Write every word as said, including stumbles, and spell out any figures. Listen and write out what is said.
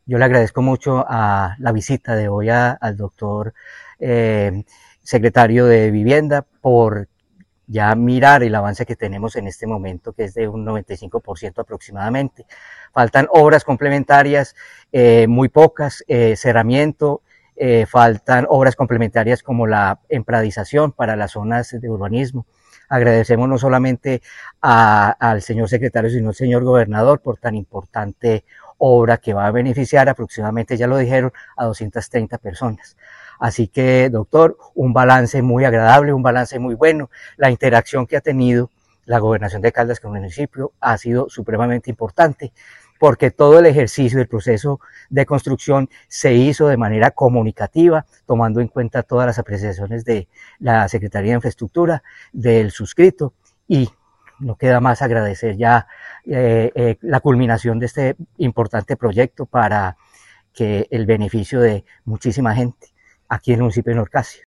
Yo le agradezco mucho a la visita de hoy a, al doctor eh, secretario de Vivienda por ya mirar el avance que tenemos en este momento, que es de un noventa y cinco por ciento aproximadamente. Faltan obras complementarias, eh, muy pocas, eh, cerramiento, eh, faltan obras complementarias como la empradización para las zonas de urbanismo. Agradecemos no solamente a, al señor secretario, sino al señor gobernador por tan importante obra que va a beneficiar aproximadamente, ya lo dijeron, a doscientas treinta personas. Así que, doctor, un balance muy agradable, un balance muy bueno. La interacción que ha tenido la gobernación de Caldas con el municipio ha sido supremamente importante, porque todo el ejercicio del proceso de construcción se hizo de manera comunicativa, tomando en cuenta todas las apreciaciones de la Secretaría de Infraestructura, del suscrito, y no queda más agradecer ya eh, eh, la culminación de este importante proyecto para que el beneficio de muchísima gente aquí en el municipio de Norcasia.